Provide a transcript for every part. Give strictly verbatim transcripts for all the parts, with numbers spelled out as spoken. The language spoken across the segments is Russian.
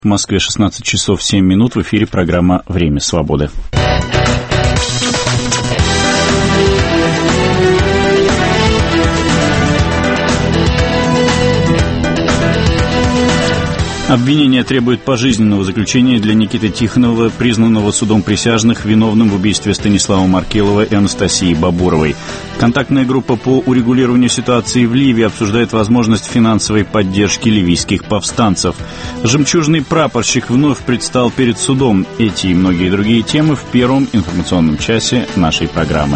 В Москве шестнадцать часов семь минут, в эфире программа «Время свободы». Обвинение требует пожизненного заключения для Никиты Тихонова, признанного судом присяжных виновным в убийстве Станислава Маркелова и Анастасии Бабуровой. Контактная группа по урегулированию ситуации в Ливии обсуждает возможность финансовой поддержки ливийских повстанцев. Жемчужный прапорщик вновь предстал перед судом. Эти и многие другие темы в первом информационном часе нашей программы.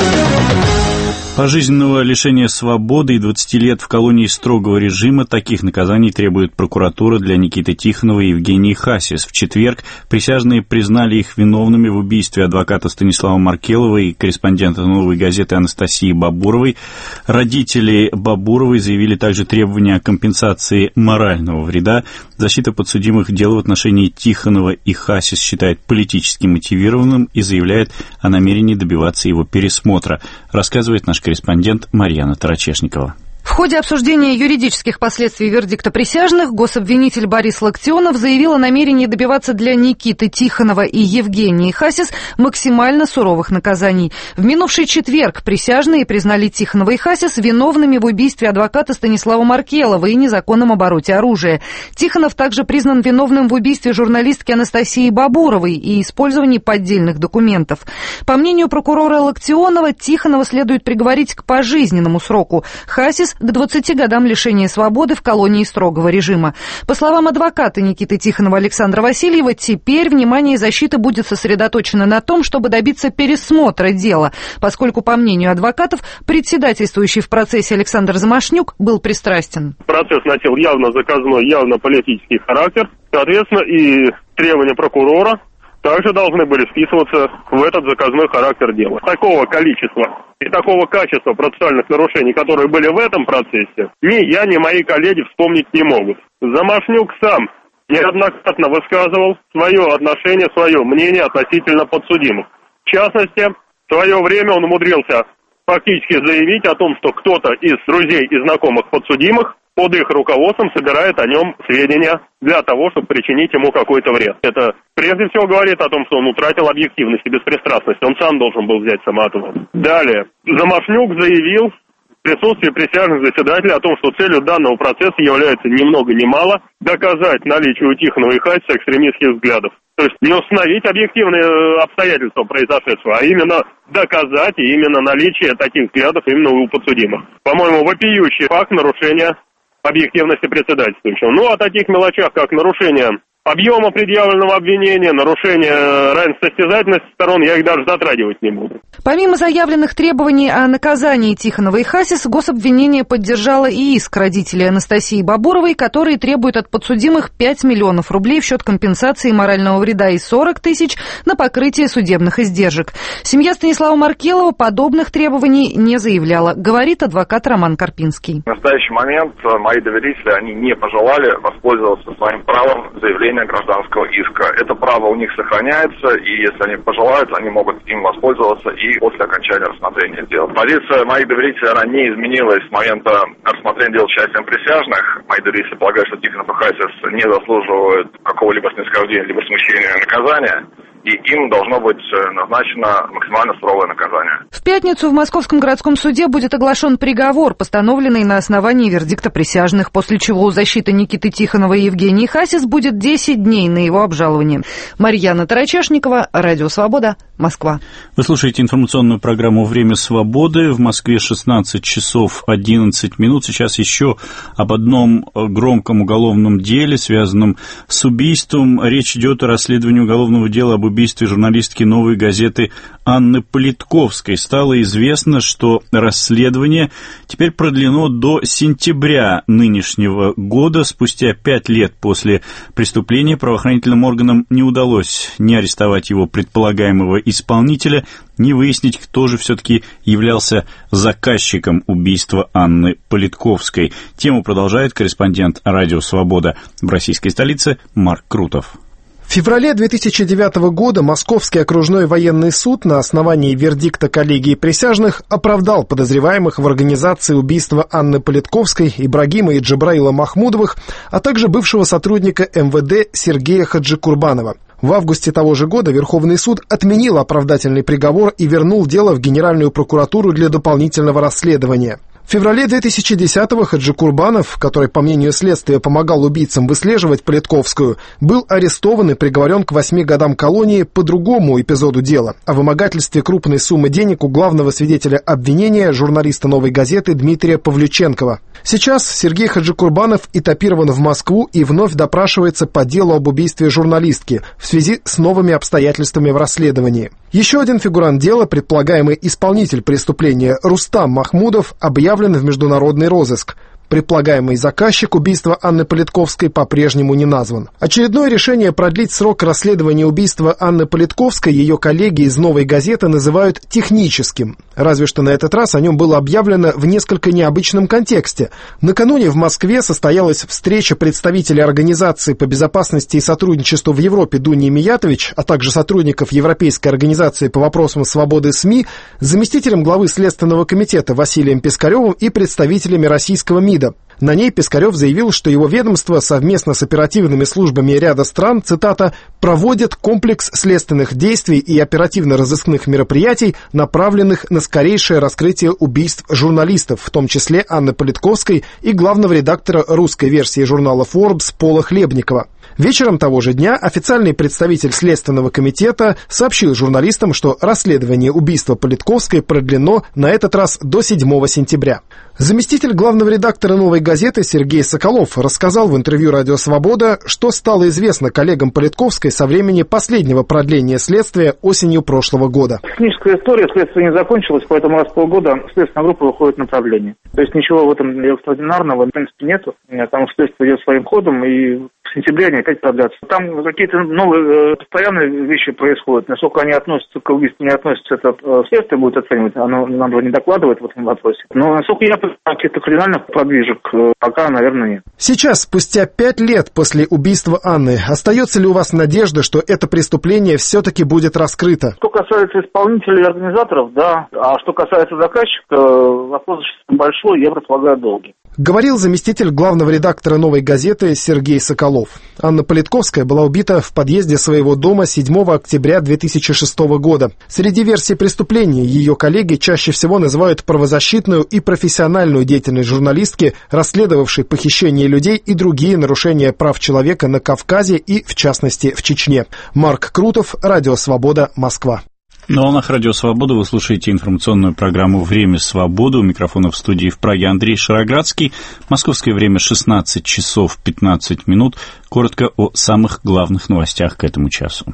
Пожизненного лишения свободы и двадцати лет в колонии строгого режима таких наказаний требует прокуратура для Никиты Тихонова и Евгении Хасис. В четверг присяжные признали их виновными в убийстве адвоката Станислава Маркелова и корреспондента «Новой газеты» Анастасии Бабуровой. Родители Бабуровой заявили также требования о компенсации морального вреда. Защита подсудимых дело в отношении Тихонова и Хасис считает политически мотивированным и заявляет о намерении добиваться его пересмотра, рассказывает наш корреспондент Марьяна Тарачешникова. В ходе обсуждения юридических последствий вердикта присяжных гособвинитель Борис Локтионов заявил о намерении добиваться для Никиты Тихонова и Евгении Хасис максимально суровых наказаний. В минувший четверг присяжные признали Тихонова и Хасис виновными в убийстве адвоката Станислава Маркелова и незаконном обороте оружия. Тихонов также признан виновным в убийстве журналистки Анастасии Бабуровой и использовании поддельных документов. По мнению прокурора Локтионова, Тихонова следует приговорить к пожизненному сроку, Хасис к двадцати годам лишения свободы в колонии строгого режима. По словам адвоката Никиты Тихонова Александра Васильева, теперь внимание защиты будет сосредоточено на том, чтобы добиться пересмотра дела, поскольку, по мнению адвокатов, председательствующий в процессе Александр Замашнюк был пристрастен. Процесс носил явно заказной, явно политический характер. Соответственно, и требования прокурора также должны были вписываться в этот заказной характер дела. Такого количества и такого качества процессуальных нарушений, которые были в этом процессе, ни я, ни мои коллеги вспомнить не могут. Замашнюк сам неоднократно высказывал свое отношение, свое мнение относительно подсудимых. В частности, в свое время он умудрился фактически заявить о том, что кто-то из друзей и знакомых подсудимых под их руководством собирает о нем сведения для того, чтобы причинить ему какой-то вред. Это прежде всего говорит о том, что он утратил объективность и беспристрастность. Он сам должен был взять самоотвод. Далее. Замашнюк заявил в присутствии присяжных заседателей о том, что целью данного процесса является ни много ни мало доказать наличие у Тихонова и Хасиса экстремистских взглядов. То есть не установить объективные обстоятельства произошедшего, а именно доказать и именно наличие таких взглядов именно у подсудимых. По-моему, вопиющий факт нарушения объективности председательствующего. Ну, о таких мелочах, как нарушение объема предъявленного обвинения, нарушение равенства состязательности сторон, я их даже затрагивать не буду. Помимо заявленных требований о наказании Тихонова и Хасис, гособвинение поддержало и иск родителей Анастасии Бабуровой, которые требуют от подсудимых пять миллионов рублей в счет компенсации морального вреда и сорок тысяч на покрытие судебных издержек. Семья Станислава Маркелова подобных требований не заявляла, говорит адвокат Роман Карпинский. В настоящий момент мои доверители, они не пожелали воспользоваться своим правом заявления гражданского иска. Это право у них сохраняется, и если они пожелают, они могут им воспользоваться и после окончания рассмотрения дела. Позиция моих доверителей, она не изменилась с момента рассмотрения дела участием присяжных. Мои доверители полагают, что Тихонов и Хасис не заслуживают какого-либо снисхождения, либо смягчения наказания, и им должно быть назначено максимально суровое наказание. В пятницу в Московском городском суде будет оглашен приговор, постановленный на основании вердикта присяжных, после чего у защиты Никиты Тихонова и Евгении Хасис будет десять дней на его обжалование. Марьяна Тарачешникова, Радио Свобода, Москва. Вы слушаете информационную программу «Время свободы». В Москве шестнадцать часов одиннадцать минут. Сейчас еще об одном громком уголовном деле, связанном с убийством. Речь идет о расследовании уголовного дела об убийстве журналистки «Новой газеты» Анны Политковской. Стало известно, что расследование теперь продлено до сентября нынешнего года. Спустя пять лет после преступления правоохранительным органам не удалось ни арестовать его предполагаемого исполнителя, ни выяснить, кто же все-таки являлся заказчиком убийства Анны Политковской. Тему продолжает корреспондент «Радио Свобода» в российской столице Марк Крутов. В феврале две тысячи девятого года Московский окружной военный суд на основании вердикта коллегии присяжных оправдал подозреваемых в организации убийства Анны Политковской, Ибрагима и Джабраила Махмудовых, а также бывшего сотрудника эм вэ дэ Сергея Хаджикурбанова. В августе того же года Верховный суд отменил оправдательный приговор и вернул дело в Генеральную прокуратуру для дополнительного расследования. В феврале две тысячи десятого Хаджикурбанов, который, по мнению следствия, помогал убийцам выслеживать Политковскую, был арестован и приговорен к восьми годам колонии по другому эпизоду дела — о вымогательстве крупной суммы денег у главного свидетеля обвинения, журналиста «Новой газеты» Дмитрия Павлюченкова. Сейчас Сергей Хаджикурбанов этапирован в Москву и вновь допрашивается по делу об убийстве журналистки в связи с новыми обстоятельствами в расследовании. Еще один фигурант дела, предполагаемый исполнитель преступления Рустам Махмудов, объявлен в международный розыск. Предполагаемый заказчик убийства Анны Политковской по-прежнему не назван. Очередное решение продлить срок расследования убийства Анны Политковской ее коллеги из «Новой газеты» называют техническим. Разве что на этот раз о нем было объявлено в несколько необычном контексте. Накануне в Москве состоялась встреча представителей Организации по безопасности и сотрудничеству в Европе Дуни Миятович, а также сотрудников Европейской организации по вопросам свободы СМИ, с заместителем главы Следственного комитета Василием Пискаревым и представителями российского МИДа. На ней Пискарев заявил, что его ведомство совместно с оперативными службами ряда стран, цитата, «проводит комплекс следственных действий и оперативно-розыскных мероприятий, направленных на скорейшее раскрытие убийств журналистов, в том числе Анны Политковской и главного редактора русской версии журнала Forbes Пола Хлебникова». Вечером того же дня официальный представитель Следственного комитета сообщил журналистам, что расследование убийства Политковской продлено на этот раз до седьмого сентября. Заместитель главного редактора «Новой газеты» Сергей Соколов рассказал в интервью «Радио Свобода», что стало известно коллегам Политковской со времени последнего продления следствия осенью прошлого года. Техническая история, следствие не закончилось, поэтому раз в полгода следственная группа выходит на направление. То есть ничего в этом экстраординарного в принципе нету, потому что следствие идет своим ходом, и в сентябре они опять продлятся. Там какие-то новые постоянные вещи происходят. Насколько они относятся к убийству, не относятся, это следствие будет оценивать. Оно нам не докладывает в этом вопросе. Но насколько я понимаю, каких-то криминальных подвижек пока, наверное, нет. Сейчас, спустя пять лет после убийства Анны, остается ли у вас надежда, что это преступление все-таки будет раскрыто? Что касается исполнителей и организаторов, да. А что касается заказчика, вопрос большой, я предполагаю, долгий. Говорил заместитель главного редактора «Новой газеты» Сергей Соколов. Анна Политковская была убита в подъезде своего дома седьмого октября две тысячи шестого года. Среди версий преступления ее коллеги чаще всего называют правозащитную и профессиональную деятельность журналистки, расследовавшей похищение людей и другие нарушения прав человека на Кавказе и, в частности, в Чечне. Марк Крутов, Радио Свобода, Москва. На волнах Радио Свобода вы слушаете информационную программу «Время свободы». У микрофона в студии в Праге Андрей Шароградский. Московское время шестнадцать часов пятнадцать минут. Коротко о самых главных новостях к этому часу.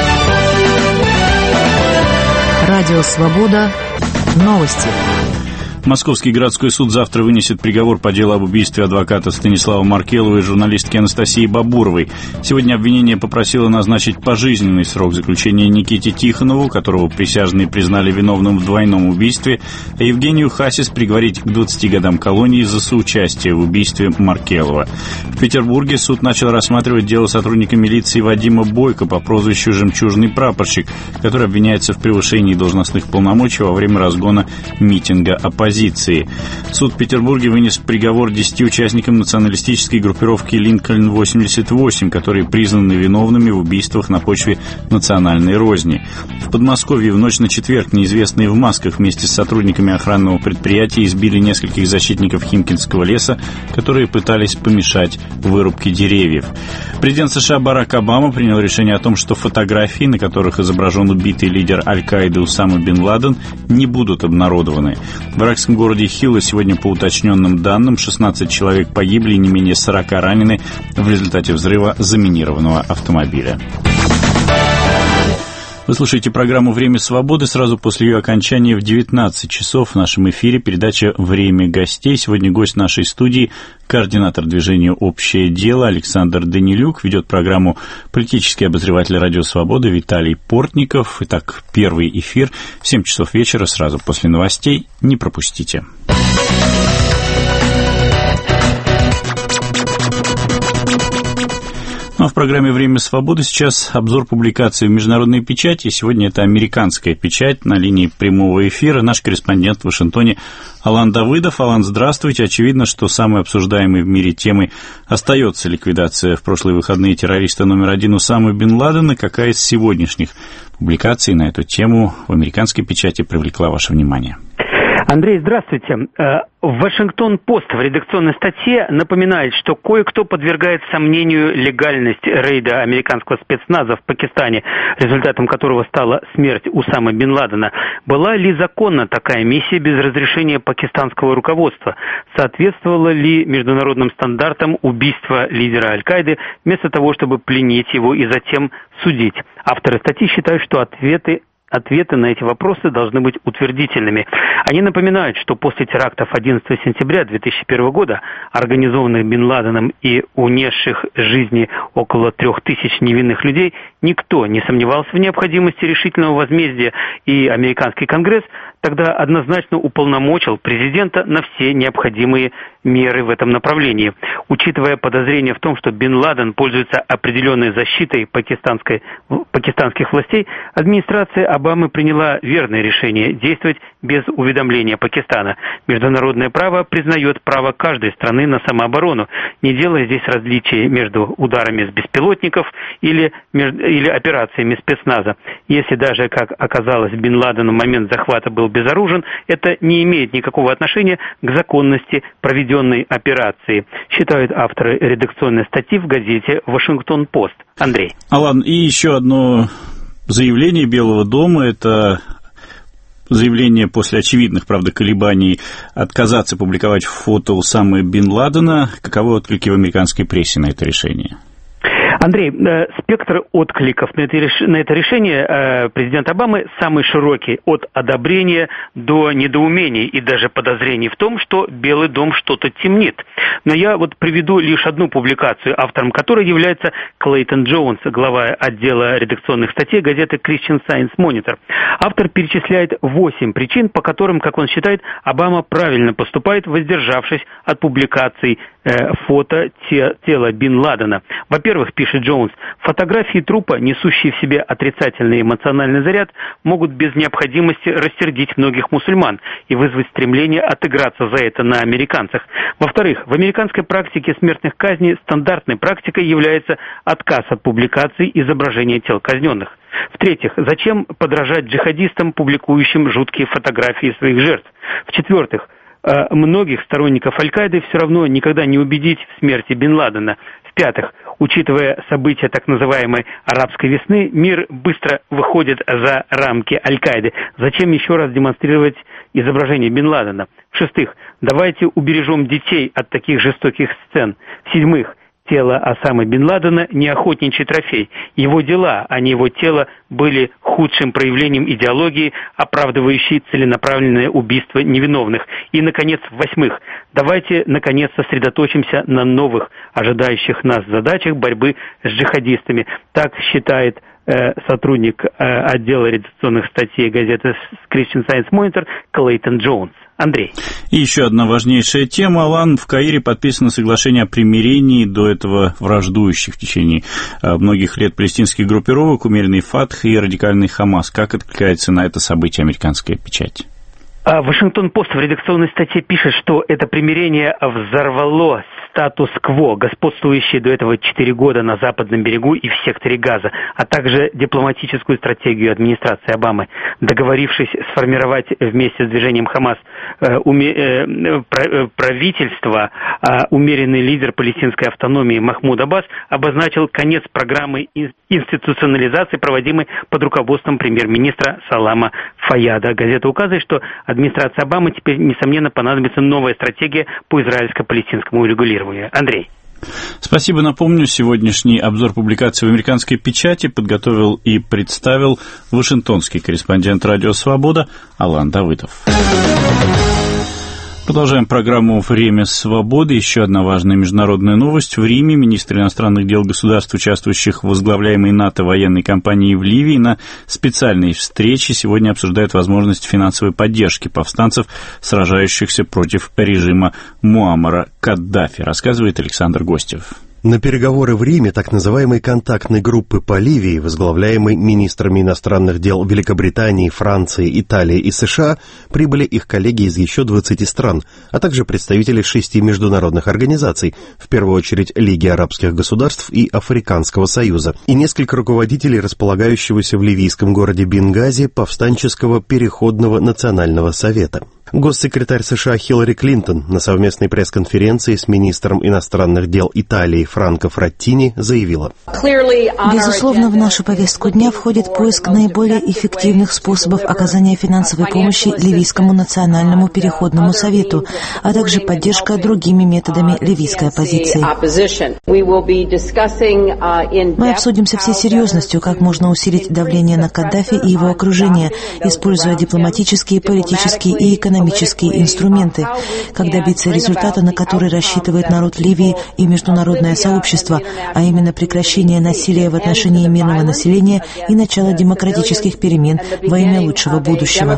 Радио Свобода. Новости. Московский городской суд завтра вынесет приговор по делу об убийстве адвоката Станислава Маркелова и журналистки Анастасии Бабуровой. Сегодня обвинение попросило назначить пожизненный срок заключения Никите Тихонову, которого присяжные признали виновным в двойном убийстве, а Евгению Хасис приговорить к двадцати годам колонии за соучастие в убийстве Маркелова. В Петербурге суд начал рассматривать дело сотрудника милиции Вадима Бойко по прозвищу «Жемчужный прапорщик», который обвиняется в превышении должностных полномочий во время разгона митинга оппозиции. Суд в Петербурге вынес приговор десяти участникам националистической группировки «Линкольн восемьдесят восемь», которые признаны виновными в убийствах на почве национальной розни. В Подмосковье в ночь на четверг неизвестные в масках вместе с сотрудниками охранного предприятия избили нескольких защитников Химкинского леса, которые пытались помешать вырубке деревьев. Президент США Барак Обама принял решение о том, что фотографии, на которых изображен убитый лидер Аль-Каиды Усама бен Ладен, не будут обнародованы. В иракском городе Хилла сегодня, по уточненным данным, шестнадцать человек погибли и не менее сорока ранены в результате взрыва заминированного автомобиля. Вы слушаете программу «Время свободы». Сразу после ее окончания в девятнадцать часов в нашем эфире передача «Время гостей». Сегодня гость нашей студии — координатор движения «Общее дело» Александр Данилюк. Ведет программу политический обозреватель «Радио Свобода» Виталий Портников. Итак, первый эфир в семь часов вечера, сразу после новостей. Не пропустите. Ну а в программе «Время свободы» сейчас обзор публикаций в международной печати. Сегодня это американская печать. На линии прямого эфира наш корреспондент в Вашингтоне Алан Давыдов. Алан, здравствуйте. Очевидно, что самой обсуждаемой в мире темой остается ликвидация в прошлые выходные террориста номер один Усамы бен Ладена. Какая из сегодняшних публикаций на эту тему в американской печати привлекла ваше внимание? Андрей, здравствуйте. Вашингтон-Пост в редакционной статье напоминает, что кое-кто подвергает сомнению легальность рейда американского спецназа в Пакистане, результатом которого стала смерть Усамы бен Ладена. Была ли законна такая миссия без разрешения пакистанского руководства? Соответствовало ли международным стандартам убийство лидера Аль-Каиды вместо того, чтобы пленить его и затем судить? Авторы статьи считают, что ответы Ответы на эти вопросы должны быть утвердительными. Они напоминают, что после терактов одиннадцатого сентября две тысячи первого года, организованных бен Ладеном и унесших жизни около трех тысяч невинных людей, никто не сомневался в необходимости решительного возмездия, и американский Конгресс тогда однозначно уполномочил президента на все необходимые меры в этом направлении. Учитывая подозрения в том, что бен Ладен пользуется определенной защитой пакистанской, пакистанских властей, администрация Обамы приняла верное решение действовать без уведомления Пакистана. Международное право признает право каждой страны на самооборону, не делая здесь различий между ударами с беспилотников или, или операциями спецназа. Если даже, как оказалось, бен Ладен в момент захвата был безоружен, это не имеет никакого отношения к законности проведенной операции, считают авторы редакционной статьи в газете «Вашингтон-Пост». Андрей. Алан, и еще одно заявление Белого дома, это заявление после очевидных, правда, колебаний отказаться публиковать фото Усамы бен Ладена. Каковы отклики в американской прессе на это решение? Андрей, э, спектр откликов на это, на это решение э, президента Обамы самый широкий, от одобрения до недоумений и даже подозрений в том, что Белый дом что-то темнит. Но я вот приведу лишь одну публикацию, автором которой является Клейтон Джонс, глава отдела редакционных статей газеты Christian Science Monitor. Автор перечисляет восемь причин, по которым, как он считает, Обама правильно поступает, воздержавшись от публикаций э, фото те, тела бен Ладена. Во-первых, пишет Джонс, фотографии трупа, несущие в себе отрицательный эмоциональный заряд, могут без необходимости рассердить многих мусульман и вызвать стремление отыграться за это на американцах. Во-вторых, в американской практике смертных казней стандартной практикой является отказ от публикации изображения тел казненных. В-третьих, зачем подражать джихадистам, публикующим жуткие фотографии своих жертв? В-четвертых, многих сторонников Аль-Каиды все равно никогда не убедить в смерти бен Ладена. В-пятых, учитывая события так называемой арабской весны, мир быстро выходит за рамки Аль-Каиды. Зачем еще раз демонстрировать изображение бен Ладена? В-шестых, давайте убережем детей от таких жестоких сцен. В-седьмых, тело Осамы бен Ладена не охотничий трофей. Его дела, а не его тело, были худшим проявлением идеологии, оправдывающей целенаправленное убийство невиновных. И, наконец, в-восьмых, давайте, наконец, сосредоточимся на новых, ожидающих нас задачах борьбы с джихадистами. Так считает э, сотрудник э, отдела редакционных статей газеты Christian Science Monitor Клейтон Джонс. Андрей. И еще одна важнейшая тема. Алан, в Каире подписано соглашение о примирении до этого враждующих в течение многих лет палестинских группировок, умеренный Фатх и радикальный Хамас. Как откликается на это событие американская печать? Вашингтон-Пост в редакционной статье пишет, что это примирение взорвало статус-кво, господствующий до этого четыре года на западном берегу и в секторе Газа, а также дипломатическую стратегию администрации Обамы. Договорившись сформировать вместе с движением Хамас э, уме, э, правительство, э, умеренный лидер палестинской автономии Махмуд Аббас обозначил конец программы институционализации, проводимой под руководством премьер-министра Салама Фаяда. Газета указывает, что администрации Обамы теперь, несомненно, понадобится новая стратегия по израильско-палестинскому регулированию. Андрей. Спасибо. Напомню, сегодняшний обзор публикаций в американской печати подготовил и представил вашингтонский корреспондент «Радио Свобода» Алан Давыдов. Продолжаем программу «Время свободы». Еще одна важная международная новость. В Риме министр иностранных дел государств, участвующих в возглавляемой НАТО военной кампании в Ливии, на специальной встрече сегодня обсуждают возможность финансовой поддержки повстанцев, сражающихся против режима Муаммара Каддафи, рассказывает Александр Гостев. На переговоры в Риме так называемой контактной группы по Ливии, возглавляемой министрами иностранных дел Великобритании, Франции, Италии и США, прибыли их коллеги из еще двадцати стран, а также представители шести международных организаций, в первую очередь Лиги арабских государств и Африканского союза, и несколько руководителей располагающегося в ливийском городе Бенгази повстанческого переходного национального совета. Госсекретарь США Хиллари Клинтон на совместной пресс-конференции с министром иностранных дел Италии Франко Фраттини заявила: «Безусловно, в нашу повестку дня входит поиск наиболее эффективных способов оказания финансовой помощи Ливийскому национальному переходному совету, а также поддержка другими методами ливийской оппозиции. Мы обсудим со всей серьезностью, как можно усилить давление на Каддафи и его окружение, используя дипломатические, политические и экономические инструменты, как добиться результата, на который рассчитывает народ Ливии и международное сообщество, а именно прекращение насилия в отношении мирного населения и начало демократических перемен во имя лучшего будущего»,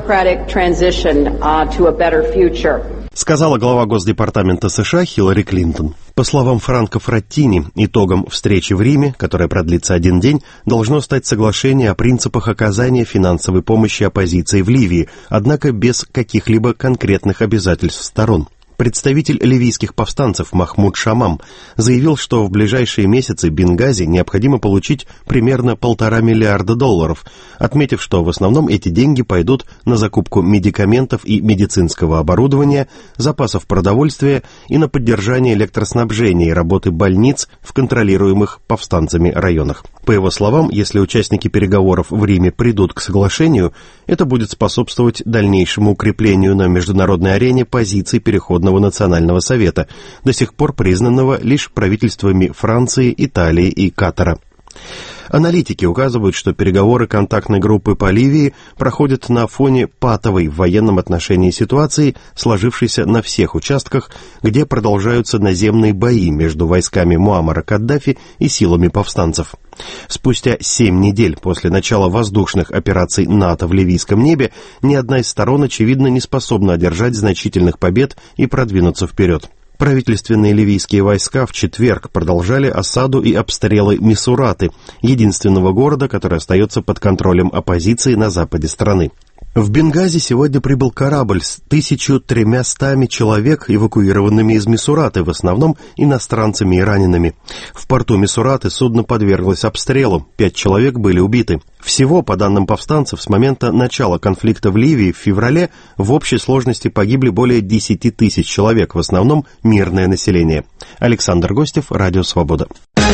сказала глава Госдепартамента США Хиллари Клинтон. По словам Франко Фраттини, итогом встречи в Риме, которая продлится один день, должно стать соглашение о принципах оказания финансовой помощи оппозиции в Ливии, однако без каких-либо конкретных обязательств сторон. Представитель ливийских повстанцев Махмуд Шамам заявил, что в ближайшие месяцы Бенгази необходимо получить примерно полтора миллиарда долларов, отметив, что в основном эти деньги пойдут на закупку медикаментов и медицинского оборудования, запасов продовольствия и на поддержание электроснабжения и работы больниц в контролируемых повстанцами районах. По его словам, если участники переговоров в Риме придут к соглашению, это будет способствовать дальнейшему укреплению на международной арене позиций Переходного национального совета, до сих пор признанного лишь правительствами Франции, Италии и Катара. Аналитики указывают, что переговоры контактной группы по Ливии проходят на фоне патовой в военном отношении ситуации, сложившейся на всех участках, где продолжаются наземные бои между войсками Муаммара Каддафи и силами повстанцев. Спустя семь недель после начала воздушных операций НАТО в ливийском небе ни одна из сторон, очевидно, не способна одержать значительных побед и продвинуться вперед. Правительственные ливийские войска в четверг продолжали осаду и обстрелы Мисураты, единственного города, который остается под контролем оппозиции на западе страны. В Бенгази сегодня прибыл корабль с тысячей тремястами человек, эвакуированными из Мисураты, в основном иностранцами и ранеными. В порту Мисураты судно подверглось обстрелу, пять человек были убиты. Всего, по данным повстанцев, с момента начала конфликта в Ливии в феврале в общей сложности погибли более десяти тысяч человек, в основном мирное население. Александр Гостев, Радио Свобода.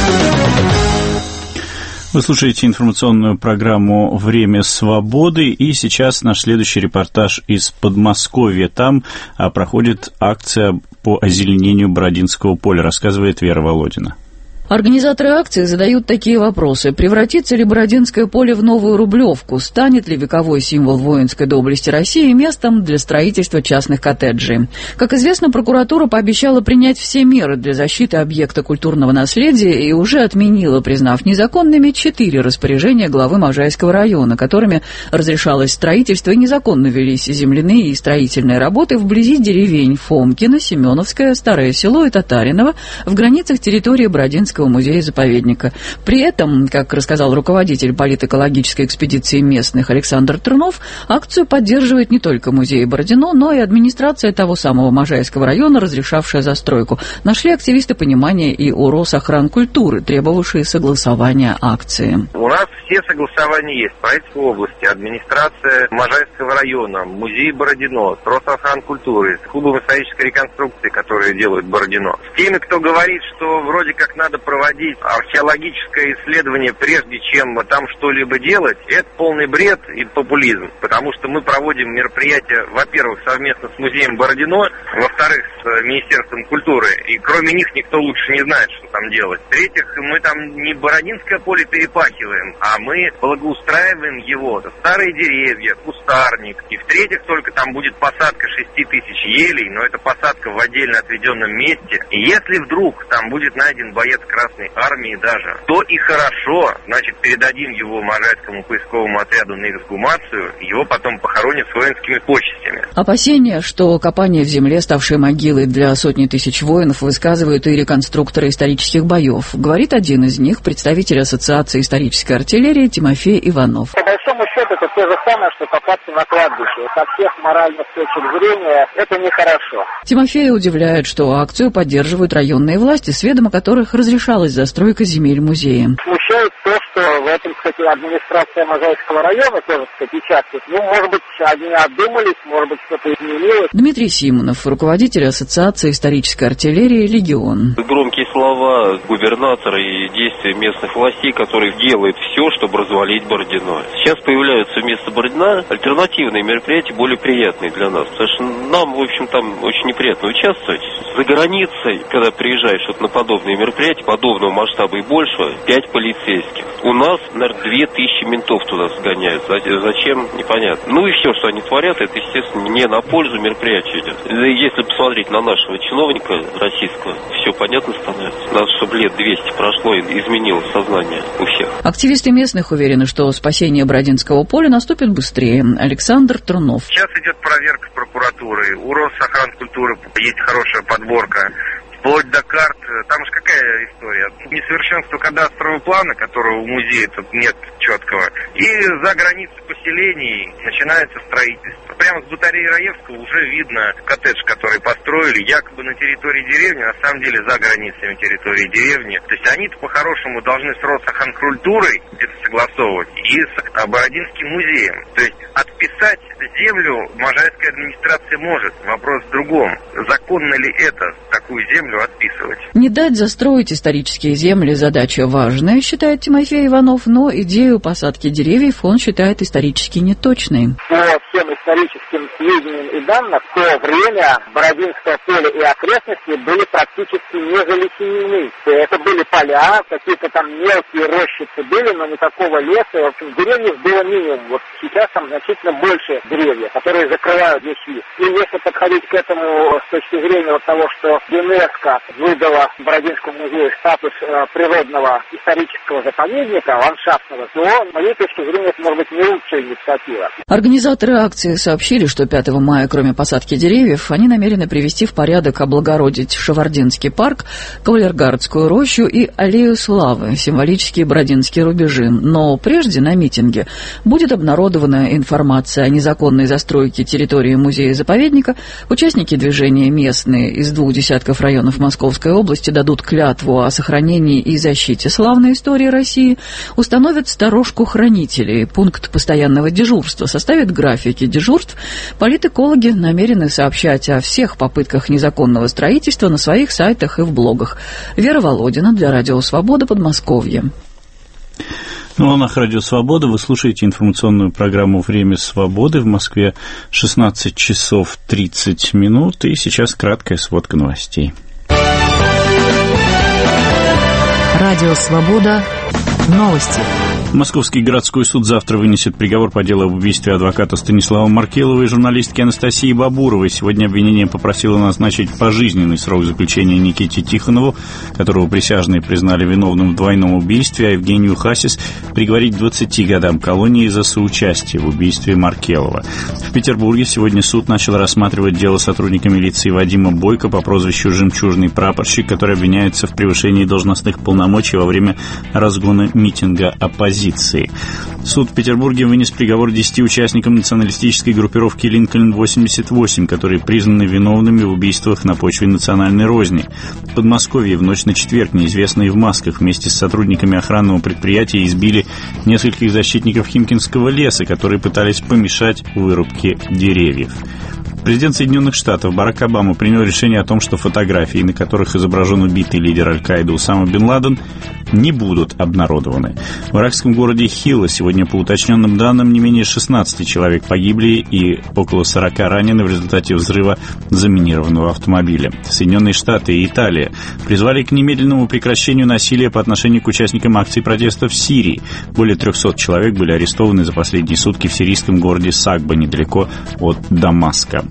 Вы слушаете информационную программу «Время свободы», и сейчас наш следующий репортаж из Подмосковья. Там а, проходит акция по озеленению Бородинского поля, рассказывает Вера Володина. Организаторы акции задают такие вопросы. Превратится ли Бородинское поле в новую Рублевку? Станет ли вековой символ воинской доблести России местом для строительства частных коттеджей? Как известно, прокуратура пообещала принять все меры для защиты объекта культурного наследия и уже отменила, признав незаконными, четыре распоряжения главы Можайского района, которыми разрешалось строительство и незаконно велись земляные и строительные работы вблизи деревень Фомкино, Семеновское, Старое Село и Татариново в границах территории Бородинского музея-заповедника. При этом, как рассказал руководитель политэкологической экспедиции местных Александр Трунов, акцию поддерживает не только музей Бородино, но и администрация того самого Можайского района, разрешавшая застройку. Нашли активисты понимания и у Росохранкультуры, требовавшие согласования акции. У нас все согласования есть. Правительство области, администрация Можайского района, музей Бородино, с Росохранкультурой, с клубом исторической реконструкции, которые делают Бородино. С теми, кто говорит, что вроде как надо проводить археологическое исследование, прежде чем там что-либо делать, это полный бред и популизм. Потому что мы проводим мероприятия, во-первых, совместно с музеем Бородино, во-вторых, с Министерством культуры. И кроме них никто лучше не знает, что там делать. В-третьих, мы там не Бородинское поле перепахиваем, а мы благоустраиваем его. Это старые деревья, кустарник. И в-третьих, только там будет посадка шести тысяч елей, но это посадка в отдельно отведенном месте. И если вдруг там будет найден боец Красной Красной Армии даже, то и хорошо, значит, передадим его Можайскому поисковому отряду на эксгумацию, его потом похоронят с воинскими почестями. Опасения, что копание в земле, ставшей могилой для сотни тысяч воинов, высказывают и реконструкторы исторических боев. Говорит один из них, представитель Ассоциации исторической артиллерии Тимофей Иванов. По большому счету, это то же самое, что копаться на кладбище. Со всех моральных точек зрения это нехорошо. Тимофей удивляет, что акцию поддерживают районные власти, с ведома которых разрешалась застройка земель музея. Смущает то, что в этом, кстати, администрация Можайского района тоже, кстати, участвует. Ну, может быть, они отдумались, может быть, что-то изменилось. Дмитрий Симонов, руководитель Ассоциации исторической артиллерии «Легион». Громкие слова губернатора и действия местных властей, которые делают все, чтобы развалить Бородино. Сейчас появляются вместо Бородина альтернативные мероприятия, более приятные для нас. Потому что нам, в общем, там очень неприятно участвовать. За границей, когда приезжаешь вот на подобные мероприятия, подобного масштаба и большего, пять полицейских. У нас, наверное, две тысячи ментов туда сгоняют. Зачем? Непонятно. Ну и все, что они творят, это, естественно, не на пользу мероприятия идет. Если посмотреть на нашего чиновника российского, все понятно становится. У нас, чтобы лет двести прошло, и изменилось сознание у всех. Активисты местных уверены, что спасение Бородинского поля наступит быстрее. Александр Трунов. Сейчас идет проверка прокуратуры. У Россохранкультуры есть хорошая подборка. Вплоть до карт. Там же какая история? Несовершенство кадастрового плана, которого у музея тут нет четкого. И за границей поселений начинается строительство. Прямо с батареи Раевского уже видно коттедж, который построили якобы на территории деревни, на самом деле за границами территории деревни. То есть они-то по-хорошему должны с Россохранкультурой это согласовывать и с Бородинским музеем. То есть отписать землю Можайская администрация может. Вопрос в другом. Законно ли это, такую землю отписывать? Не дать застроить исторические земли задача важная, считает Тимофей Иванов, но идею посадки деревьев он считает исторически неточной. По всем историческим сведениям и данным, в то время Бородинское поле и окрестности были практически не залесенены. Это были поля, какие-то там мелкие рощицы были, но никакого леса. В общем, деревьев было минимум. Вот сейчас там значительно больше деревьев, которые закрывают весь вид. И если подходить к этому с точки зрения вот того, что ЮНЕСКО выдала Бородинскому музею статус э, природного исторического заповедника, ландшафтного, то, с моей точки зрения, это может быть не лучшая инициатива. Организаторы акции сообщили, что пятого мая, кроме посадки деревьев, они намерены привести в порядок, облагородить Шевардинский парк, Кавалергардскую рощу и Аллею Славы, символические бородинские рубежи. Но прежде на митинге будет обнародована информация о незаконной застройке территории музея-заповедника. Участники движения местные из двух десятков районов Московской области дадут клятву о сохранении и защите славной истории России, установят сторожку хранителей, пункт постоянного дежурства, составят графики дежурств. Политэкологи намерены сообщать о всех попытках незаконного строительства на своих сайтах и в блогах. Вера Володина для Радио Свобода, Подмосковье. На волнах Радио Свобода вы слушаете информационную программу «Время свободы». В Москве шестнадцать часов тридцать минут. И сейчас краткая сводка новостей. Радио Свобода. Новости. Московский городской суд завтра вынесет приговор по делу об убийстве адвоката Станислава Маркелова и журналистки Анастасии Бабуровой. Сегодня обвинение попросило назначить пожизненный срок заключения Никите Тихонову, которого присяжные признали виновным в двойном убийстве, а Евгению Хасис приговорить к двадцати годам колонии за соучастие в убийстве Маркелова. В Петербурге сегодня суд начал рассматривать дело сотрудника милиции Вадима Бойко по прозвищу «Жемчужный прапорщик», который обвиняется в превышении должностных полномочий во время разгона митинга оппозиции. Суд в Петербурге вынес приговор десяти участникам националистической группировки «Линкольн восемьдесят восемь», которые признаны виновными в убийствах на почве национальной розни. В Подмосковье в ночь на четверг неизвестные в масках вместе с сотрудниками охранного предприятия избили нескольких защитников Химкинского леса, которые пытались помешать вырубке деревьев. Президент Соединенных Штатов Барак Обама принял решение о том, что фотографии, на которых изображен убитый лидер Аль-Каиды Усама бен Ладен, не будут обнародованы. В иракском городе Хилла сегодня, по уточненным данным, не менее шестнадцати человек погибли и около сорока ранены в результате взрыва заминированного автомобиля. Соединенные Штаты и Италия призвали к немедленному прекращению насилия по отношению к участникам акций протеста в Сирии. Более трехсот человек были арестованы за последние сутки в сирийском городе Сагба, недалеко от Дамаска.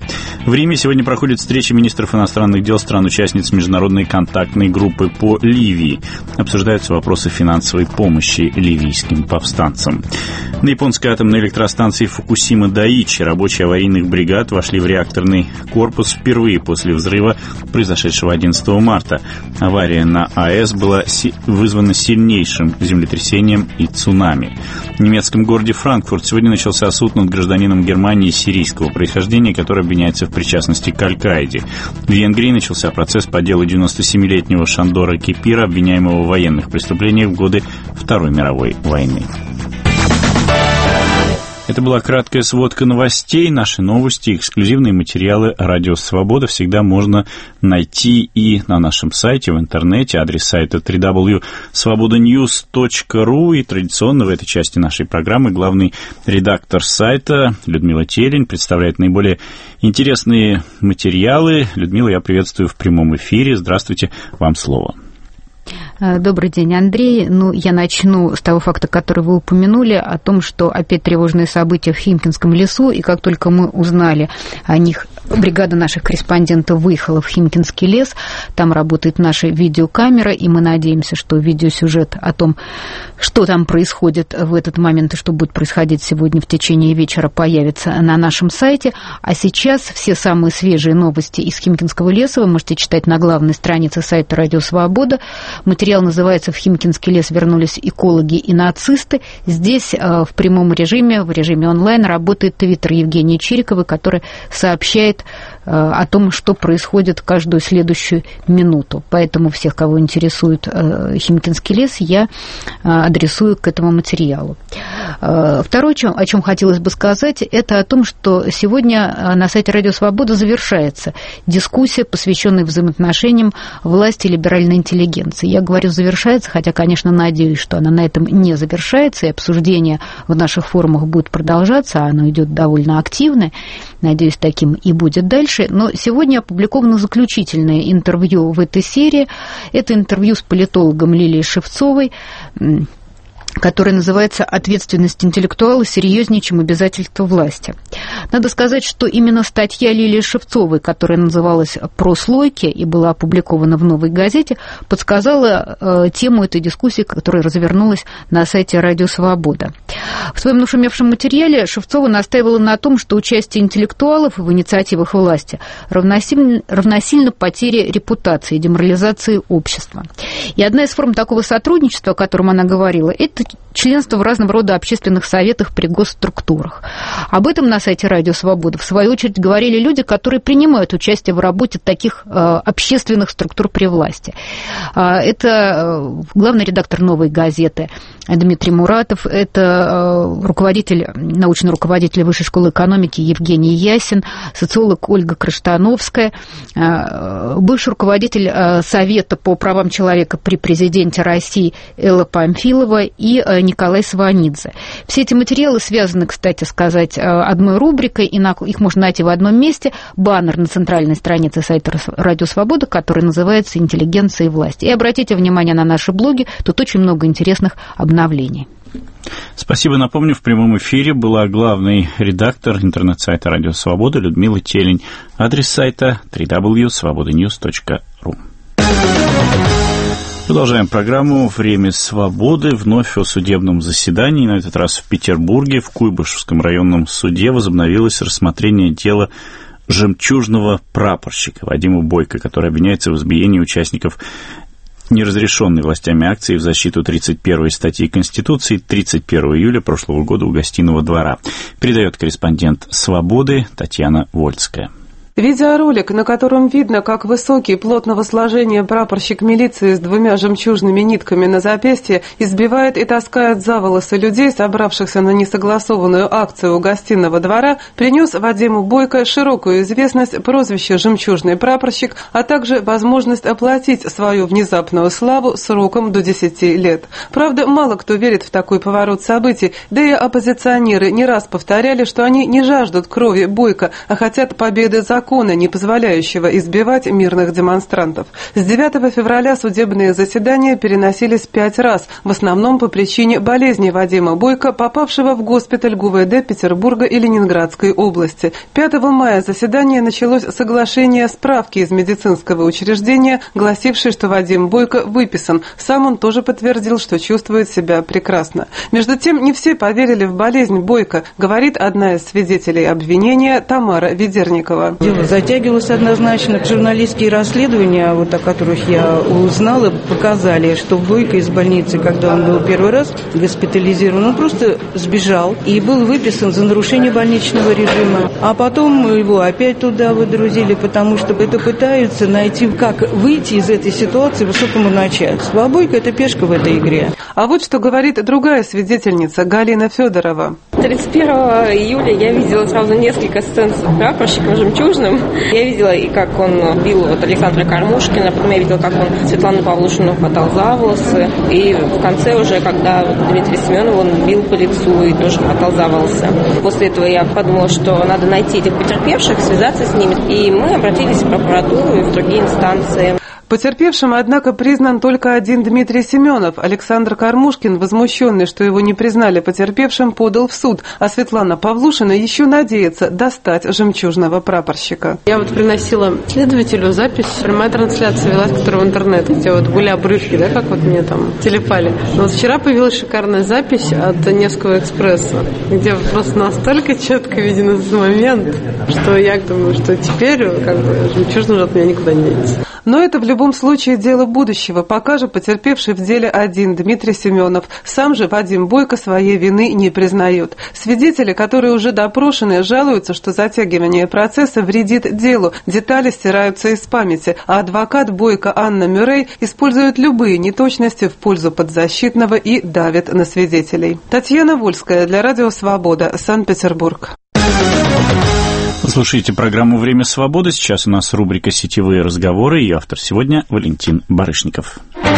В Риме сегодня проходит встреча министров иностранных дел стран-участниц международной контактной группы по Ливии. Обсуждаются вопросы финансовой помощи ливийским повстанцам. На японской атомной электростанции Фукусима-Дайичи рабочие аварийных бригад вошли в реакторный корпус впервые после взрыва, произошедшего одиннадцатого марта. Авария на АЭС была си- вызвана сильнейшим землетрясением и цунами. В немецком городе Франкфурт сегодня начался суд над гражданином Германии сирийского происхождения, который обвиняется в причастности к Аль-Каиде. В Венгрии начался процесс по делу девяностосемилетнего Шандора Кепира, обвиняемого в военных преступлениях в годы Второй мировой войны. Это была краткая сводка новостей. Наши новости, эксклюзивные материалы «Радио Свобода» всегда можно найти и на нашем сайте, в интернете. Адрес сайта дабл ю дабл ю дабл ю точка свобода ньюс точка ру. И традиционно в этой части нашей программы главный редактор сайта Людмила Телень представляет наиболее интересные материалы. Людмила, я приветствую в прямом эфире. Здравствуйте, вам слово. Добрый день, Андрей. Ну, я начну с того факта, который вы упомянули, о том, что опять тревожные события в Химкинском лесу, и как только мы узнали о них, бригада наших корреспондентов выехала в Химкинский лес, там работает наша видеокамера, и мы надеемся, что видеосюжет о том, что там происходит в этот момент и что будет происходить сегодня в течение вечера, появится на нашем сайте. А сейчас все самые свежие новости из Химкинского леса вы можете читать на главной странице сайта «Радио Свобода». Материал называется «В Химкинский лес вернулись экологи и нацисты». Здесь в прямом режиме, в режиме онлайн работает твиттер Евгении Чириковой, который сообщает о том, что происходит каждую следующую минуту. Поэтому всех, кого интересует Химкинский лес, я адресую к этому материалу. Второе, о чем хотелось бы сказать, это о том, что сегодня на сайте «Радио Свобода» завершается дискуссия, посвященная взаимоотношениям власти и либеральной интеллигенции. Я говорю «завершается», хотя, конечно, надеюсь, что она на этом не завершается, и обсуждение в наших форумах будет продолжаться, а оно идет довольно активно. Надеюсь, таким и будет дальше. Но сегодня опубликовано заключительное интервью в этой серии. Это интервью с политологом Лилией Шевцовой, который называется «Ответственность интеллектуала серьезнее, чем обязательства власти». Надо сказать, что именно статья Лилии Шевцовой, которая называлась «Прослойки» и была опубликована в «Новой газете», подсказала э, тему этой дискуссии, которая развернулась на сайте «Радио Свобода». В своем нашумевшем материале Шевцова настаивала на том, что участие интеллектуалов в инициативах власти равносильно, равносильно потере репутации, деморализации общества. И одна из форм такого сотрудничества, о котором она говорила, это членство в разного рода общественных советах при госструктурах. Об этом на сайте «Радио Свобода» в свою очередь говорили люди, которые принимают участие в работе таких э, общественных структур при власти. Э, это э, главный редактор «Новой газеты» Дмитрий Муратов, это э, руководитель, научный руководитель Высшей школы экономики Евгений Ясин, социолог Ольга Крыштановская, э, бывший руководитель э, Совета по правам человека при президенте России Элла Памфилова и э, Николай Сванидзе. Все эти материалы связаны, кстати сказать, э, одной рубрикой, и на, их можно найти в одном месте, баннер на центральной странице сайта «Радио Свобода», который называется «Интеллигенция и власть». И обратите внимание на наши блоги, тут очень много интересных обновлений. Спасибо. Напомню, в прямом эфире была главный редактор интернет-сайта «Радио Свобода» Людмила Телень. Адрес сайта дабл ю дабл ю дабл ю точка свобода ньюс точка ру. Продолжаем программу «Время свободы». Вновь о судебном заседании. На этот раз в Петербурге, в Куйбышевском районном суде возобновилось рассмотрение дела жемчужного прапорщика Вадима Бойко, который обвиняется в избиении участников неразрешенной властями акции в защиту тридцать первой статьи Конституции тридцать первого июля прошлого года у Гостиного двора. Передает корреспондент «Свободы» Татьяна Вольская. Видеоролик, на котором видно, как высокий, плотного сложения прапорщик милиции с двумя жемчужными нитками на запястье избивает и таскает за волосы людей, собравшихся на несогласованную акцию у Гостиного двора, принес Вадиму Бойко широкую известность, прозвище «Жемчужный прапорщик», а также возможность оплатить свою внезапную славу сроком до десяти лет. Правда, мало кто верит в такой поворот событий, да и оппозиционеры не раз повторяли, что они не жаждут крови Бойко, а хотят победы закона. закона, не позволяющего избивать мирных демонстрантов. С девятого февраля судебные заседания переносились пять раз, в основном по причине болезни Вадима Бойко, попавшего в госпиталь ГУВД Петербурга и Ленинградской области. пятого мая заседание началось с оглашения справки из медицинского учреждения, гласившей, что Вадим Бойко выписан. Сам он тоже подтвердил, что чувствует себя прекрасно. Между тем, не все поверили в болезнь Бойко, говорит одна из свидетелей обвинения Тамара Ведерникова. Дело затягивалось однозначно. Журналистские расследования, вот о которых я узнала, показали, что Бойко из больницы, когда он был первый раз госпитализирован, он просто сбежал и был выписан за нарушение больничного режима. А потом его опять туда выдрузили, потому что это пытаются найти, как выйти из этой ситуации высокому начальству. А Бойко – это пешка в этой игре. А вот что говорит другая свидетельница Галина Федорова. тридцать первого июля я видела сразу несколько сцен с прапорщиком Жемчужным. Я видела, и как он бил вот Александра Кормушкина, потом я видела, как он Светлану Павлушину хватал за волосы, и в конце уже, когда вот Дмитрия Семенова он бил по лицу и тоже хватал за волосы. После этого я подумала, что надо найти этих потерпевших, связаться с ними, и мы обратились в прокуратуру и в другие инстанции. Потерпевшим, однако, признан только один Дмитрий Семенов. Александр Кормушкин, возмущенный, что его не признали потерпевшим, подал в суд, а Светлана Павлушина еще надеется достать жемчужного прапорщика. Я вот приносила следователю запись, прямая трансляция велась, которая в интернет, где вот были обрывки, да, как вот мне там телепали. Но вот вчера появилась шикарная запись от Невского экспресса, где просто настолько четко виден этот момент, что я думаю, что теперь как бы жемчужный уже от меня никуда не денется. Но это в любом случае дело будущего. Пока же потерпевший в деле один Дмитрий Семенов. Сам же Вадим Бойко своей вины не признает. Свидетели, которые уже допрошены, жалуются, что затягивание процесса вредит делу. Детали стираются из памяти. А адвокат Бойко Анна Мюррей использует любые неточности в пользу подзащитного и давит на свидетелей. Татьяна Вольская для Радио Свобода, Санкт-Петербург. Слушайте программу «Время свободы». Сейчас у нас рубрика «Сетевые разговоры». Ее автор сегодня Валентин Барышников.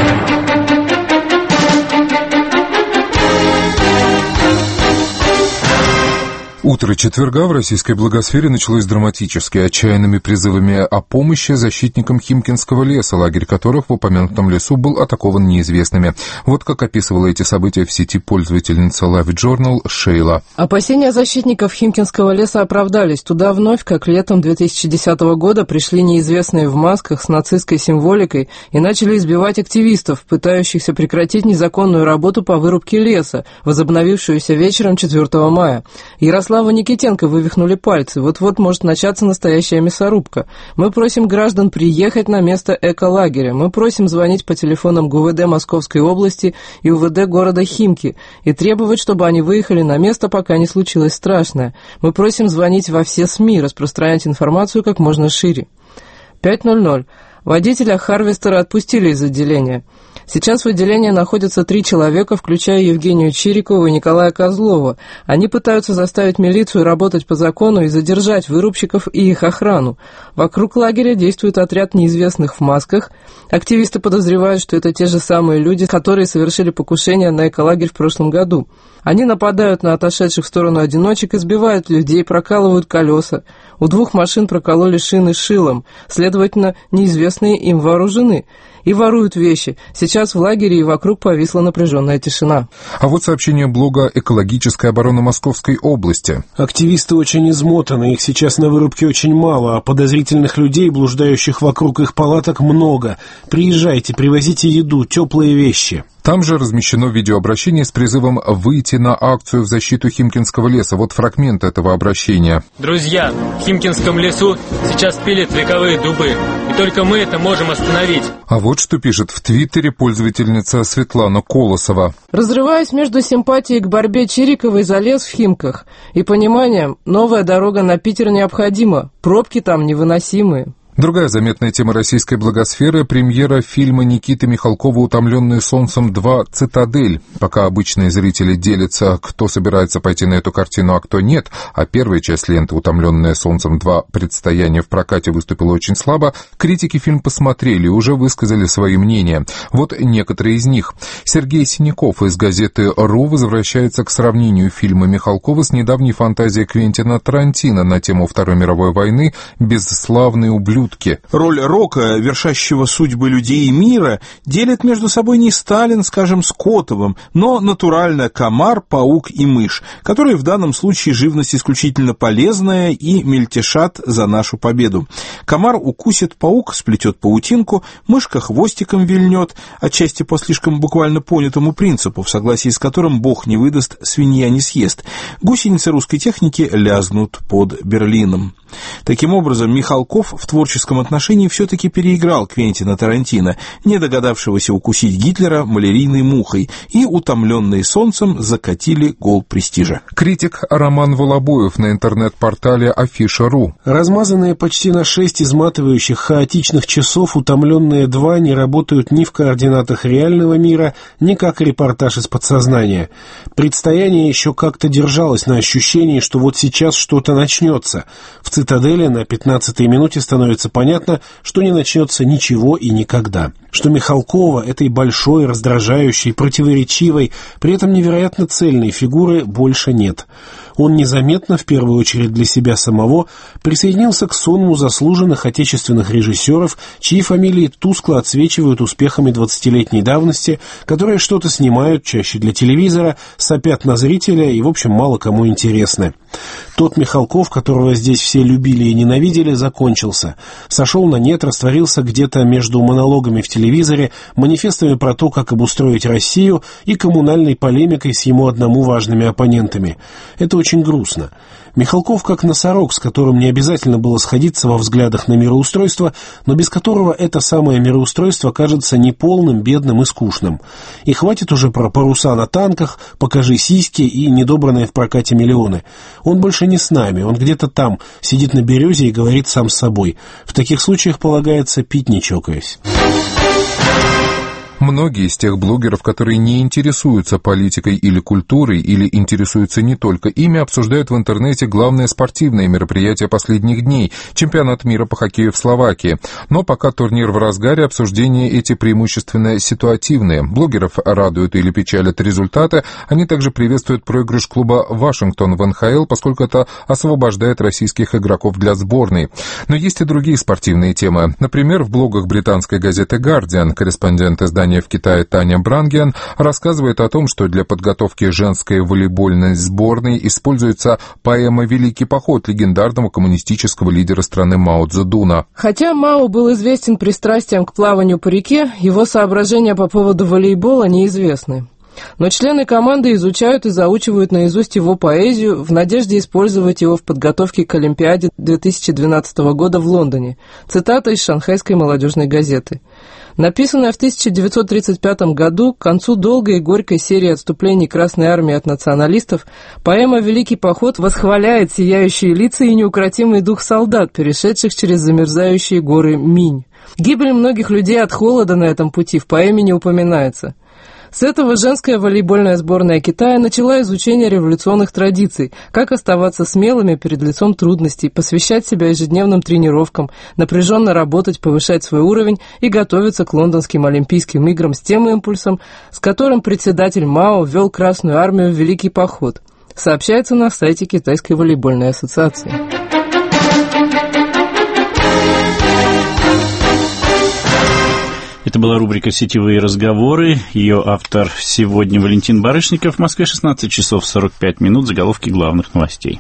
Утро четверга в российской благосфере началось драматически, отчаянными призывами о помощи защитникам Химкинского леса, лагерь которых в упомянутом лесу был атакован неизвестными. Вот как описывала эти события в сети пользовательница LiveJournal Шейла. Опасения защитников Химкинского леса оправдались. Туда вновь, как летом две тысячи десятого года, пришли неизвестные в масках с нацистской символикой и начали избивать активистов, пытающихся прекратить незаконную работу по вырубке леса, возобновившуюся вечером четвёртого мая. Ярослав Слава Никитенко вывихнули пальцы. Вот-вот может начаться настоящая мясорубка. Мы просим граждан приехать на место эколагеря. Мы просим звонить по телефонам ГУВД Московской области и УВД города Химки и требовать, чтобы они выехали на место, пока не случилось страшное. Мы просим звонить во все СМИ, распространять информацию как можно шире. пять ноль ноль. Водителя Харвестера отпустили из отделения. Сейчас в отделении находятся три человека, включая Евгению Чирикову и Николая Козлова. Они пытаются заставить милицию работать по закону и задержать вырубщиков и их охрану. Вокруг лагеря действует отряд неизвестных в масках. Активисты подозревают, что это те же самые люди, которые совершили покушение на эколагерь в прошлом году. Они нападают на отошедших в сторону одиночек, избивают людей, прокалывают колеса. У двух машин прокололи шины шилом, следовательно, неизвестные им вооружены. И воруют вещи. Сейчас в лагере и вокруг повисла напряженная тишина. А вот сообщение блога «Экологическая оборона Московской области». Активисты очень измотаны, их сейчас на вырубке очень мало, а подозрительных людей, блуждающих вокруг их палаток, много. Приезжайте, привозите еду, теплые вещи. Там же размещено видеообращение с призывом выйти на акцию в защиту Химкинского леса. Вот фрагмент этого обращения. Друзья, в Химкинском лесу сейчас пилят вековые дубы, и только мы это можем остановить. А вот что пишет в Твиттере пользовательница Светлана Колосова. Разрываясь между симпатией к борьбе Чириковой за лес в Химках и пониманием, новая дорога на Питер необходима, пробки там невыносимые. Другая заметная тема российской благосферы – премьера фильма Никиты Михалкова «Утомленные солнцем два. Цитадель». Пока обычные зрители делятся, кто собирается пойти на эту картину, а кто нет, а первая часть ленты «Утомленные солнцем два. Предстояние» в прокате выступила очень слабо, критики фильм посмотрели и уже высказали свои мнения. Вот некоторые из них. Сергей Синяков из газеты «Ру» возвращается к сравнению фильма Михалкова с недавней фантазией Квентина Тарантино на тему Второй мировой войны «Бесславные ублюдки». Роль Рока, вершащего судьбы людей и мира, делит между собой не Сталин, скажем, с Котовым, но натурально комар, паук и мышь, которые в данном случае живность исключительно полезная и мельтешат за нашу победу. Комар укусит, паук сплетет паутинку, мышка хвостиком вильнет, отчасти по слишком буквально понятому принципу, в согласии с которым бог не выдаст, свинья не съест. Гусеницы русской техники лязнут под Берлином. Таким образом, Михалков в творческом отношении все-таки переиграл Квентина Тарантино, не догадавшегося укусить Гитлера малярийной мухой, и, утомленные солнцем, закатили гол престижа. Критик Роман Волобоев на интернет-портале афиша точка ру. Размазанные почти на шесть изматывающих хаотичных часов «Утомленные два» не работают ни в координатах реального мира, ни как репортаж из подсознания. Предстояние еще как-то держалось на ощущении, что вот сейчас что-то начнется. В «Цитадели» на пятнадцатой минуте становится понятно, что не начнется ничего и никогда. Что Михалкова, этой большой, раздражающей, противоречивой, при этом невероятно цельной фигуры, больше нет. Он незаметно, в первую очередь для себя самого, присоединился к сонму заслуженных отечественных режиссеров, чьи фамилии тускло отсвечивают успехами двадцатилетней давности, которые что-то снимают, чаще для телевизора, сопят на зрителя и, в общем, мало кому интересны. Тот Михалков, которого здесь все любили и ненавидели, закончился. Сошел на нет, растворился где-то между монологами в телевизоре, манифестами про то, как обустроить Россию, и коммунальной полемикой с ему одному важными оппонентами. Это очень грустно. Михалков как носорог, с которым не обязательно было сходиться во взглядах на мироустройство, но без которого это самое мироустройство кажется неполным, бедным и скучным. И хватит уже про паруса на танках, покажи сиськи и недобранные в прокате миллионы. Он больше не с нами, он где-то там, сидит на березе и говорит сам с собой. В таких случаях полагается пить не чокаясь. Многие из тех блогеров, которые не интересуются политикой или культурой, или интересуются не только ими, обсуждают в интернете главное спортивное мероприятие последних дней – чемпионат мира по хоккею в Словакии. Но пока турнир в разгаре, обсуждения эти преимущественно ситуативные. Блогеров радуют или печалят результаты. Они также приветствуют проигрыш клуба «Вашингтон» в эн ха эл, поскольку это освобождает российских игроков для сборной. Но есть и другие спортивные темы. Например, в блогах британской газеты «Гардиан» корреспондент издания в Китае Таня Брангиан рассказывает о том, что для подготовки женской волейбольной сборной используется поэма «Великий поход» легендарного коммунистического лидера страны Мао Цзэдуна. Хотя Мао был известен пристрастием к плаванию по реке, его соображения по поводу волейбола неизвестны. Но члены команды изучают и заучивают наизусть его поэзию в надежде использовать его в подготовке к Олимпиаде две тысячи двенадцатого года в Лондоне. Цитата из шанхайской молодежной газеты. Написанная в тысяча девятьсот тридцать пятом году, к концу долгой и горькой серии отступлений Красной Армии от националистов, поэма «Великий поход» восхваляет сияющие лица и неукротимый дух солдат, перешедших через замерзающие горы Минь. Гибель многих людей от холода на этом пути в поэме не упоминается. С этого женская волейбольная сборная Китая начала изучение революционных традиций, как оставаться смелыми перед лицом трудностей, посвящать себя ежедневным тренировкам, напряженно работать, повышать свой уровень и готовиться к лондонским Олимпийским играм с тем импульсом, с которым председатель Мао ввел Красную Армию в Великий поход, сообщается на сайте Китайской волейбольной ассоциации. Это была рубрика «Сетевые разговоры». Ее автор сегодня Валентин Барышников. В Москве шестнадцать часов сорок пять минут. Заголовки главных новостей.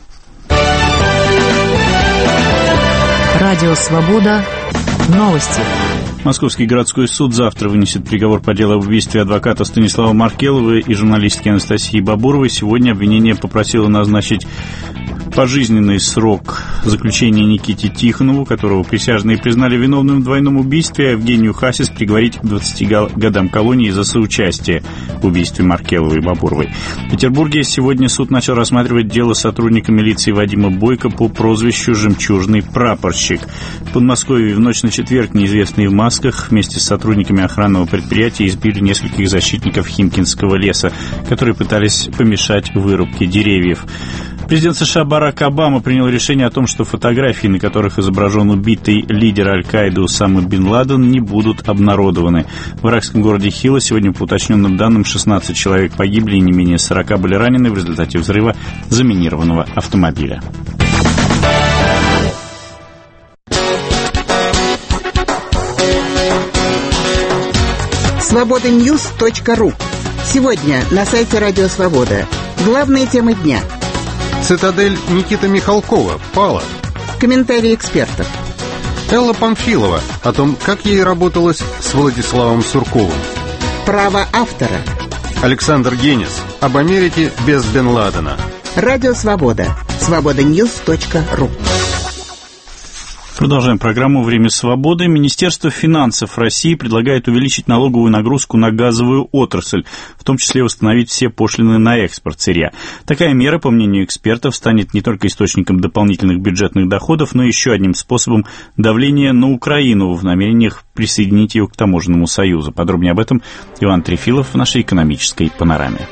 Радио «Свобода». Новости. Московский городской суд завтра вынесет приговор по делу об убийстве адвоката Станислава Маркелова и журналистки Анастасии Бабуровой. Сегодня обвинение попросило назначить пожизненный срок заключения Никите Тихонову, которого присяжные признали виновным в двойном убийстве, а Евгению Хасис приговорить к двадцати годам колонии за соучастие в убийстве Маркеловой и Бабуровой. В Петербурге сегодня суд начал рассматривать дело сотрудника милиции Вадима Бойко по прозвищу «Жемчужный прапорщик». В Подмосковье в ночь на четверг неизвестные в масках вместе с сотрудниками охранного предприятия избили нескольких защитников Химкинского леса, которые пытались помешать вырубке деревьев. Президент США Барак Обама принял решение о том, что фотографии, на которых изображен убитый лидер Аль-Каиды Усама бен Ладен, не будут обнародованы. В иракском городе Хила сегодня, по уточненным данным, шестнадцать человек погибли и не менее сорока были ранены в результате взрыва заминированного автомобиля. свобода ньюс точка ру. Сегодня на сайте Радио Свобода. Главные темы дня. Цитадель Никиты Михалкова пала. Комментарии экспертов. Элла Памфилова о том, как ей работалось с Владиславом Сурковым. Право автора. Александр Генис об Америке без Бен Ладена. Радио Свобода. свобода ньюс точка ру. Продолжаем программу «Время свободы». Министерство финансов России предлагает увеличить налоговую нагрузку на газовую отрасль, в том числе установить все пошлины на экспорт сырья. Такая мера, по мнению экспертов, станет не только источником дополнительных бюджетных доходов, но и еще одним способом давления на Украину в намерениях присоединить ее к таможенному союзу. Подробнее об этом Иван Трефилов в нашей экономической панораме.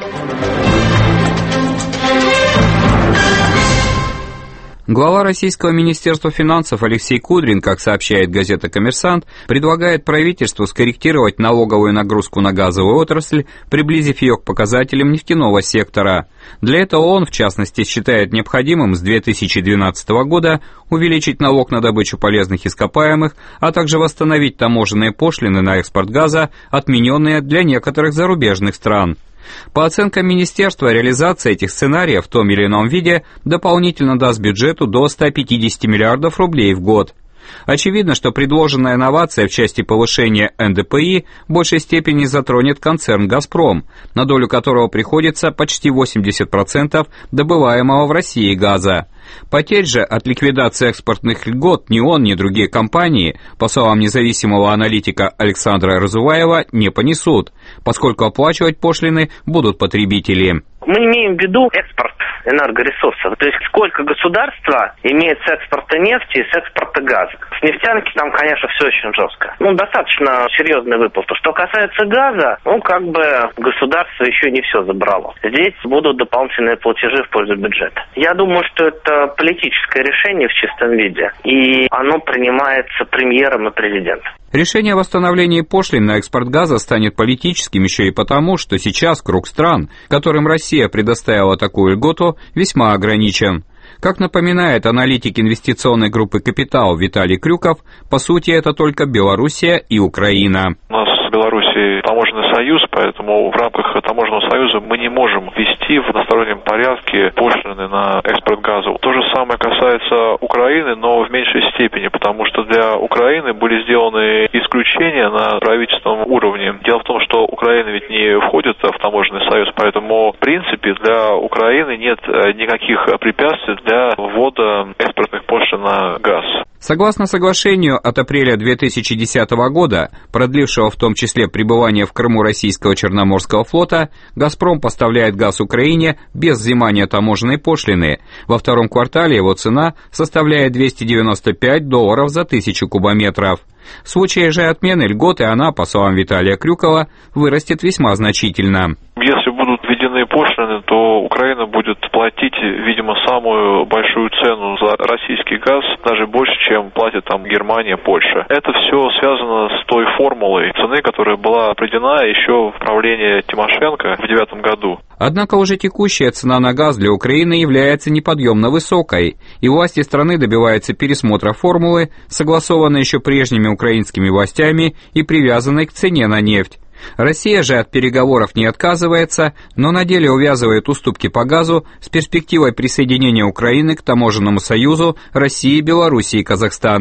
Глава Российского министерства финансов Алексей Кудрин, как сообщает газета «Коммерсант», предлагает правительству скорректировать налоговую нагрузку на газовую отрасль, приблизив ее к показателям нефтяного сектора. Для этого он, в частности, считает необходимым с две тысячи двенадцатого года увеличить налог на добычу полезных ископаемых, а также восстановить таможенные пошлины на экспорт газа, отмененные для некоторых зарубежных стран. По оценкам министерства, реализация этих сценариев в том или ином виде дополнительно даст бюджету до ста пятидесяти миллиардов рублей в год. Очевидно, что предложенная инновация в части повышения эн дэ пэ и в большей степени затронет концерн «Газпром», на долю которого приходится почти восемьдесят процентов добываемого в России газа. Потерь же от ликвидации экспортных льгот ни он, ни другие компании, по словам независимого аналитика Александра Разуваева, не понесут, поскольку оплачивать пошлины будут потребители. Мы имеем в виду экспорт энергоресурсов, то есть сколько государство имеет с экспорта нефти и с экспорта газа. С нефтянки там, конечно, все очень жестко. Ну, достаточно серьезная выплата. Что касается газа, ну, как бы государство еще не все забрало. Здесь будут дополнительные платежи в пользу бюджета. Я думаю, что это политическое решение в чистом виде, и оно принимается премьером и президентом. Решение о восстановлении пошлин на экспорт газа станет политическим еще и потому, что сейчас круг стран, которым Россия предоставила такую льготу, весьма ограничен. Как напоминает аналитик инвестиционной группы «Капитал» Виталий Крюков, по сути это только Белоруссия и Украина. У нас в Беларуси таможенный союз, поэтому в рамках таможенного союза мы не можем ввести в одностороннем порядке пошлины на экспорт газа. То же самое касается Украины, но в меньшей степени, потому что для Украины были сделаны исключения на правительственном уровне. Дело в том, что Украина ведь не входит в таможенный союз, поэтому в принципе для Украины нет никаких препятствий для ввода экспортных пошлин на газ. Согласно соглашению от апреля две тысячи десятого года, продлившего в том числе пребывание в Крыму российского Черноморского флота, «Газпром» поставляет газ Украине без взимания таможенной пошлины. Во втором квартале его цена составляет двести девяносто пять долларов за тысячу кубометров. В случае же отмены льготы она, по словам Виталия Крюкова, вырастет весьма значительно. Если будут введены пошлины, то Украина будет платить, видимо, самую большую цену за российский газ, даже больше, чем платит там Германия, Польша. Это все связано с той формулой цены, которая была определена еще в правлении Тимошенко в девятом году. Однако уже текущая цена на газ для Украины является неподъемно высокой, и власти страны добиваются пересмотра формулы, согласованной еще прежними украинскими властями и привязанной к цене на нефть. Россия же от переговоров не отказывается, но на деле увязывает уступки по газу с перспективой присоединения Украины к таможенному союзу России, Белоруссии и Казахстана.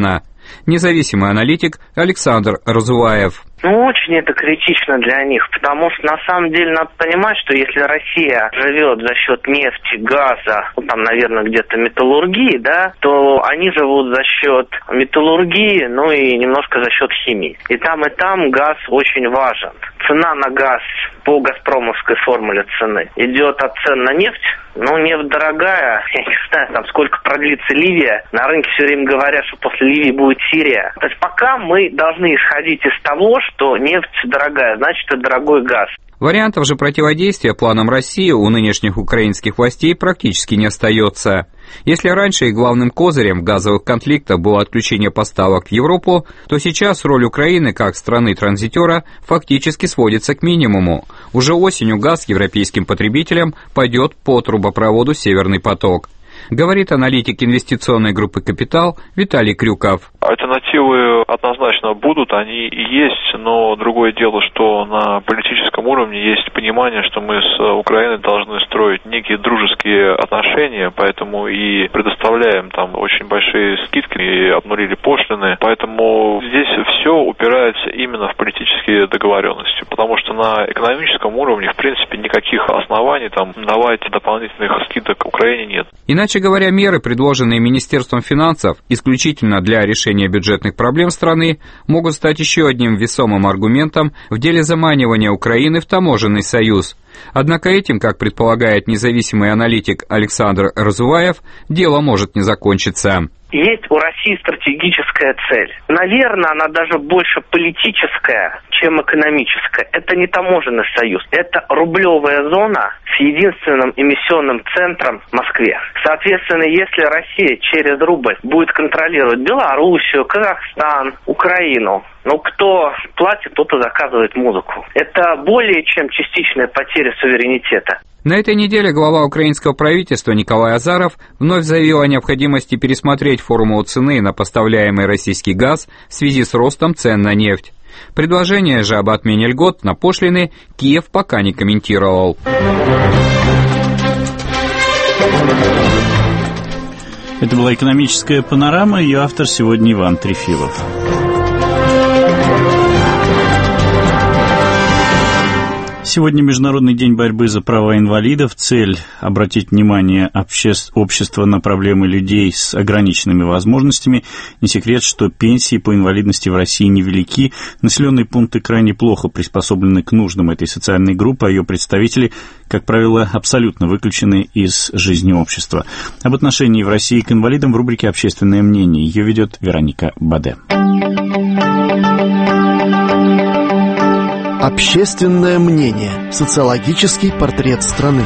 Независимый аналитик Александр Разуваев. Ну, очень это критично для них, потому что на самом деле надо понимать, что если Россия живет за счет нефти, газа, ну, там, наверное, где-то металлургии, да, то они живут за счет металлургии, ну и немножко за счет химии. И там, и там газ очень важен. Цена на газ по газпромовской формуле цены идет от цен на нефть. Ну, нефть дорогая, я не знаю, там сколько продлится Ливия. На рынке все время говорят, что после Ливии будет Сирия. То есть пока мы должны исходить из того, что нефть дорогая, значит, это дорогой газ. Вариантов же противодействия планам России у нынешних украинских властей практически не остается. Если раньше их главным козырем в газовых конфликтах было отключение поставок в Европу, то сейчас роль Украины как страны-транзитера фактически сводится к минимуму. Уже осенью газ европейским потребителям пойдет по трубопроводу «Северный поток», говорит аналитик инвестиционной группы «Капитал» Виталий Крюков. Альтернативы однозначно будут, они и есть, но другое дело, что на политическом уровне есть понимание, что мы с Украиной должны строить некие дружеские отношения, поэтому и предоставляем там очень большие скидки и обнулили пошлины, поэтому здесь все упирается именно в политические договоренности, потому что на экономическом уровне, в принципе, никаких оснований там давать дополнительных скидок Украине нет. Иначе говоря, меры, предложенные Министерством финансов исключительно для решения бюджетных проблем страны, могут стать еще одним весомым аргументом в деле заманивания Украины в таможенный союз. Однако этим, как предполагает независимый аналитик Александр Разуваев, дело может не закончиться. Есть у России стратегическая цель. Наверное, она даже больше политическая, чем экономическая. Это не таможенный союз. Это рублевая зона с единственным эмиссионным центром в Москве. Соответственно, если Россия через рубль будет контролировать Белоруссию, Казахстан, Украину, ну, кто платит, тот и заказывает музыку. Это более чем частичная потеря суверенитета. На этой неделе глава украинского правительства Николай Азаров вновь заявил о необходимости пересмотреть формулу цены на поставляемый российский газ в связи с ростом цен на нефть. Предложение же об отмене льгот на пошлины Киев пока не комментировал. Это была экономическая панорама, ее автор сегодня Иван Трефилов. Сегодня Международный день борьбы за права инвалидов. Цель – обратить внимание обще... общества на проблемы людей с ограниченными возможностями. Не секрет, что пенсии по инвалидности в России невелики. Населенные пункты крайне плохо приспособлены к нуждам этой социальной группы, а ее представители, как правило, абсолютно выключены из жизни общества. Об отношении в России к инвалидам в рубрике «Общественное мнение». Ее ведет Вероника Баде. Общественное мнение. Социологический портрет страны.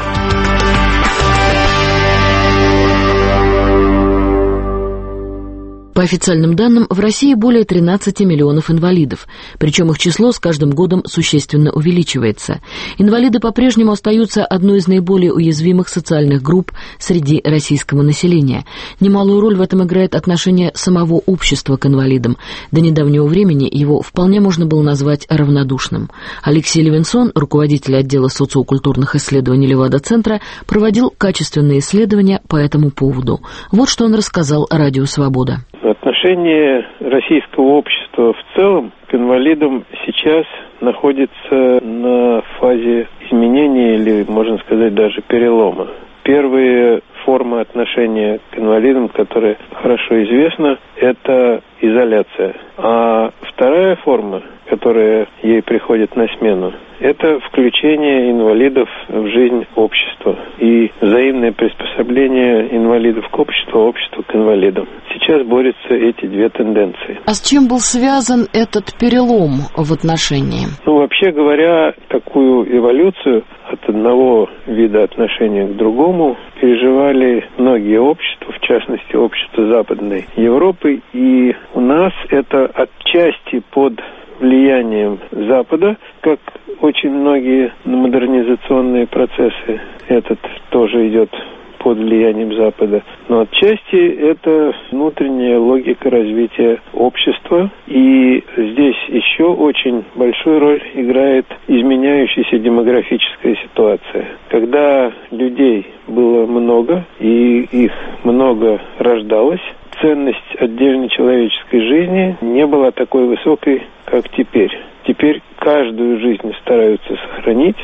По официальным данным, в России более тринадцати миллионов инвалидов, причем их число с каждым годом существенно увеличивается. Инвалиды по-прежнему остаются одной из наиболее уязвимых социальных групп среди российского населения. Немалую роль в этом играет отношение самого общества к инвалидам. До недавнего времени его вполне можно было назвать равнодушным. Алексей Левинсон, руководитель отдела социокультурных исследований Левада-центра, проводил качественные исследования по этому поводу. Вот что он рассказал Радио Свобода. Отношение российского общества в целом к инвалидам сейчас находится на фазе изменения или, можно сказать, даже перелома. Первые формы отношения к инвалидам, которая хорошо известна, это изоляция. А вторая форма, которая ей приходит на смену, это включение инвалидов в жизнь общества и взаимное приспособление инвалидов к обществу, общества к инвалидам. Сейчас борются эти две тенденции. А с чем был связан этот перелом в отношении? Ну, вообще говоря, такую эволюцию от одного вида отношения к другому переживали многие общества, в частности, общество Западной Европы, и у нас это отчасти под влиянием Запада, как очень многие модернизационные процессы, этот тоже идет под влиянием Запада. Но отчасти это внутренняя логика развития общества. И здесь еще очень большую роль играет изменяющаяся демографическая ситуация. Когда людей было много и их много рождалось, ценность отдельной человеческой жизни не была такой высокой, как теперь. Теперь каждую жизнь стараются сохранить,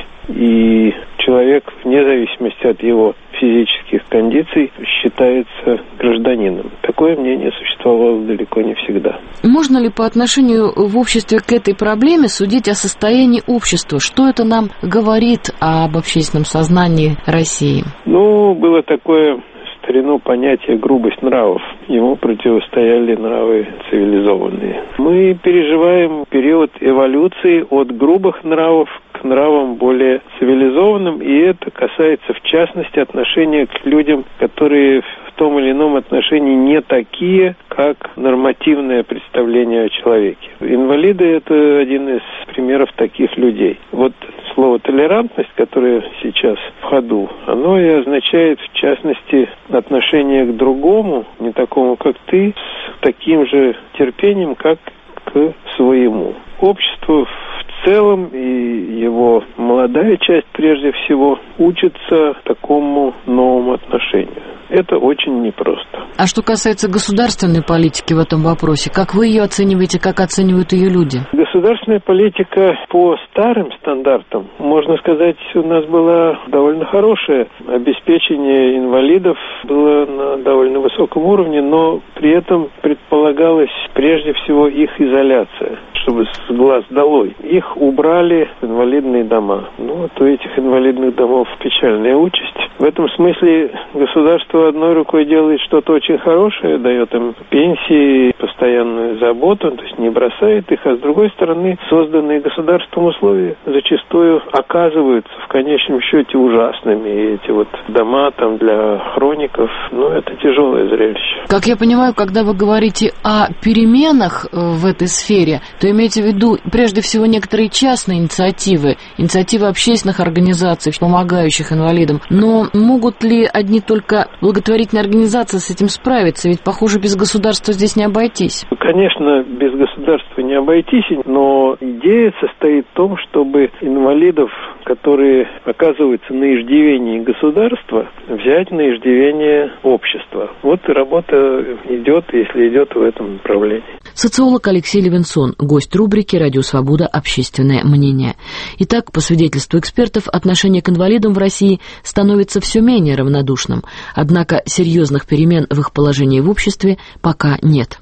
и человек, вне зависимости от его физических кондиций, считается гражданином. Такое мнение существовало далеко не всегда. Можно ли по отношению в обществе к этой проблеме судить о состоянии общества? Что это нам говорит об общественном сознании России? Ну, было такое в старину понятие грубость нравов. Ему противостояли нравы цивилизованные. Мы переживаем период эволюции от грубых нравов к нравам более цивилизованным, и это касается, в частности, отношения к людям, которые в том или ином отношении не такие, как нормативное представление о человеке. Инвалиды – это один из примеров таких людей. Вот слово «толерантность», которое сейчас в ходу, оно и означает, в частности, отношение к другому, не такому, как ты, с таким же терпением, как к своему. Общество в целом и его молодая часть, прежде всего, учится такому новому отношению. Это очень непросто. А что касается государственной политики в этом вопросе, как вы ее оцениваете, как оценивают ее люди? Государственная политика по старым стандартам, можно сказать, у нас была довольно хорошая. Обеспечение инвалидов было на довольно высоком уровне, но при этом предполагалась прежде всего их изоляция, чтобы с глаз долой. Их убрали в инвалидные дома. Ну, вот у этих инвалидных домов печальная участь. В этом смысле государство одной рукой делает что-то очень хорошее, дает им пенсии, постоянную заботу, то есть не бросает их, а с другой стороны, созданные государством условия зачастую оказываются в конечном счете ужасными. И эти вот дома там для хроников, ну, это тяжелое зрелище. Как я понимаю, когда вы говорите о переменах в этой сфере, то имеете в виду прежде всего некоторые частные инициативы, инициативы общественных организаций, помогающих инвалидам. Но могут ли одни только благотворительные организации с этим справиться? Ведь, похоже, без государства здесь не обойтись. Конечно, без государства не обойтись, но идея состоит в том, чтобы инвалидов, которые оказываются на иждивении государства, взять на иждивение общества. Вот и работа идет, если идет в этом направлении. Социолог Алексей Левинсон, гость рубрики «Радио Свобода. Общественное мнение». Итак, по свидетельству экспертов, отношение к инвалидам в России становится все менее равнодушным. Однако серьезных перемен в их положении в обществе пока нет.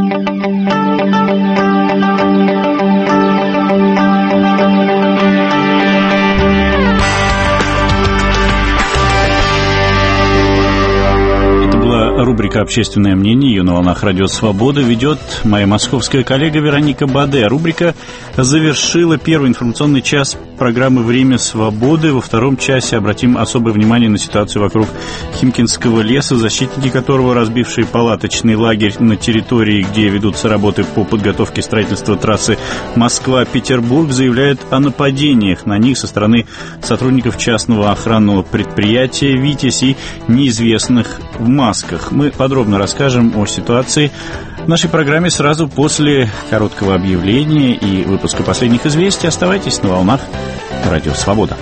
Рубрика «Общественное мнение», ее на волнах Радио Свобода ведет моя московская коллега Вероника Баде. Рубрика завершила первый информационный час программы «Время свободы». Во втором часе обратим особое внимание на ситуацию вокруг Химкинского леса, защитники которого, разбившие палаточный лагерь на территории, где ведутся работы по подготовке строительства трассы Москва-Петербург, заявляют о нападениях на них со стороны сотрудников частного охранного предприятия «Витязь» и неизвестных в масках. Мы подробно расскажем о ситуации в нашей программе сразу после короткого объявления и выпуска последних известий. Оставайтесь на волнах Радио Свобода.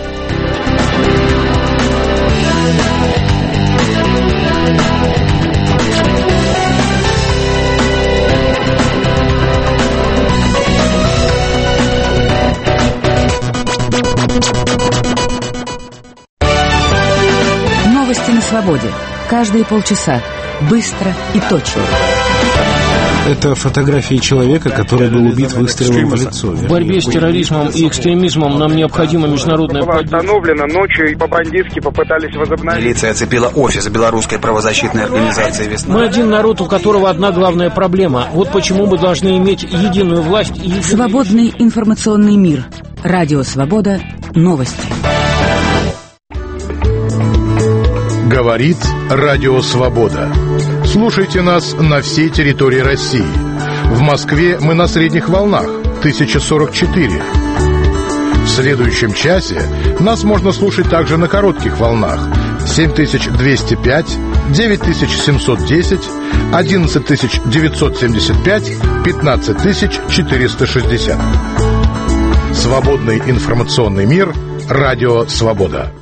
Новости на свободе. Каждые полчаса. Быстро и точно. Это фотографии человека, который был убит выстрелом в лицо. В борьбе с терроризмом и экстремизмом нам необходима международная поддержка. Остановлено ночью и по-бандитски попытались возобновить. Милиция оцепила офис белорусской правозащитной организации «Весна». Мы один народ, у которого одна главная проблема. Вот почему мы должны иметь единую власть и единую... Свободный информационный мир. Радио Свобода. Новости. Говорит Радио Свобода. Слушайте нас на всей территории России. В Москве мы на средних волнах тысяча сорок четыре. В следующем часе нас можно слушать также на коротких волнах семь тысяч двести пять, девять тысяч семьсот десять, одиннадцать тысяч девятьсот семьдесят пять, пятнадцать тысяч четыреста шестьдесят. Свободный информационный мир. Радио Свобода.